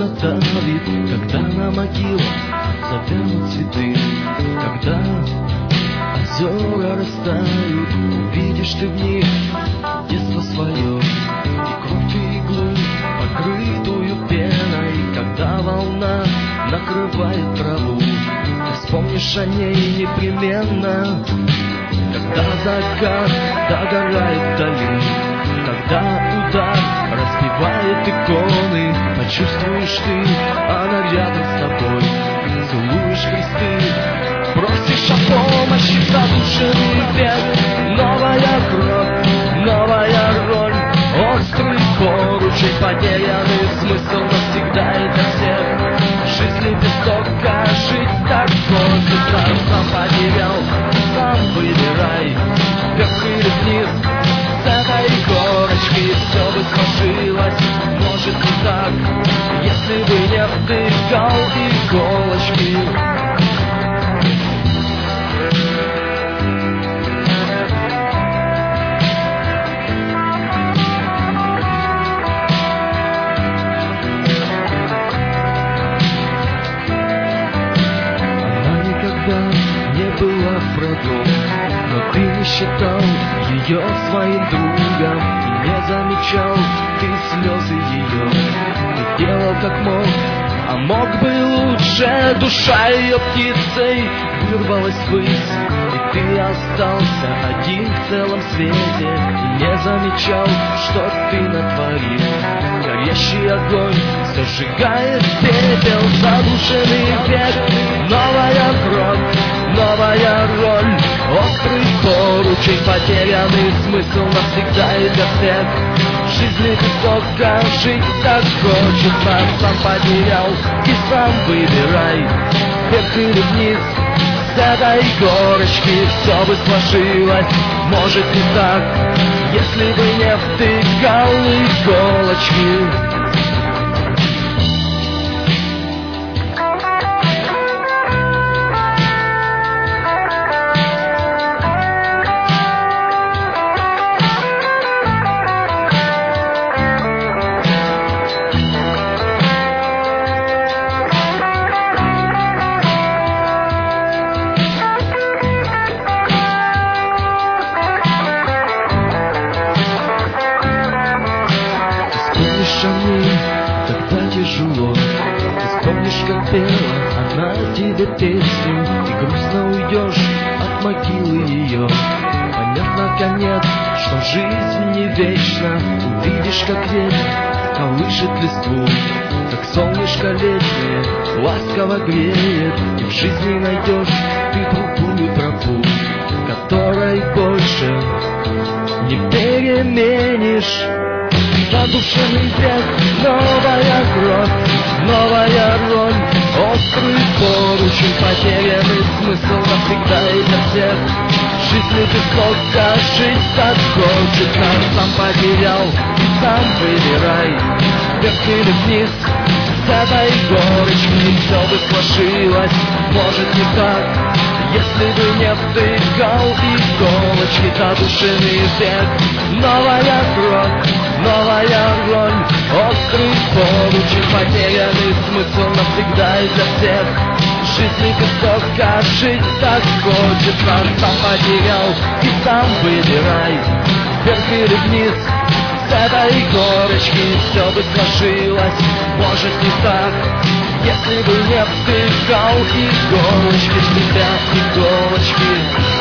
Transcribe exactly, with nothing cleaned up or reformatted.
давит, когда на могилах завянут цветы, когда озера растают, увидишь ты в них детство свое и кровь иглу, покрытую пеной, когда волна накрывает траву, ты вспомнишь о ней непременно. Когда закат догорает вдали, когда удар разбивает иконы, почувствуешь ты, она рядом с тобой, целуешь кресты, просишь о помощи, задушенный век. Новая кровь, новая роль, острый поручень, потерянный смысл навсегда и для всех. В жизни без тока жить так просто, сам, сам потерял, сам выбирай, вверх или вниз. С этой горочки все бы сложилось, может не так, если бы не втыкал иголочки. Была врагом, но ты не считал ее своим другом и не замечал ты слезы ее. Ты делал как мог, а мог бы лучше. Душа ее птицей вырвалась ввысь, и ты остался один в целом свете и не замечал, что ты натворил. Горящий огонь зажигает пепел, задушенный век. Новая кровь, новая роль, острый поручень, потерянный смысл навсегда и для всех. В жизни высоко жить так хочется, сам потерял и сам выбирай, вверх или вниз. С этой горочки все бы сложилось, может не так, если бы не втыкал иголочки. Тогда тяжело, ты вспомнишь, как пела она тебе песню, и грустно уйдешь от могилы ее. Поняв наконец, что жизнь не вечна, увидишь, как ветер колышет листву, как солнышко летнее ласково греет, и в жизни найдешь ты другую тропу, которой больше не переменишь. Задушенный век, новая кровь, новая роль, острый поручень, потерянный смысл навсегда и для всех. В жизни жестоко жить так хочется, сам потерял и сам выбирай, вверх или вниз. С этой горочки все бы сложилось, может не так, если бы не втыкал иголочки. Задушенный век, новая кровь, новая роль, острый поручень, потерянный смысл навсегда и для всех. В жизни жестоко жить так хочется, сам потерял и сам выбирай, вверх или вниз. С этой горочки все бы сложилось, может не так, если бы не втыкал иголочки в тебя, иголочки.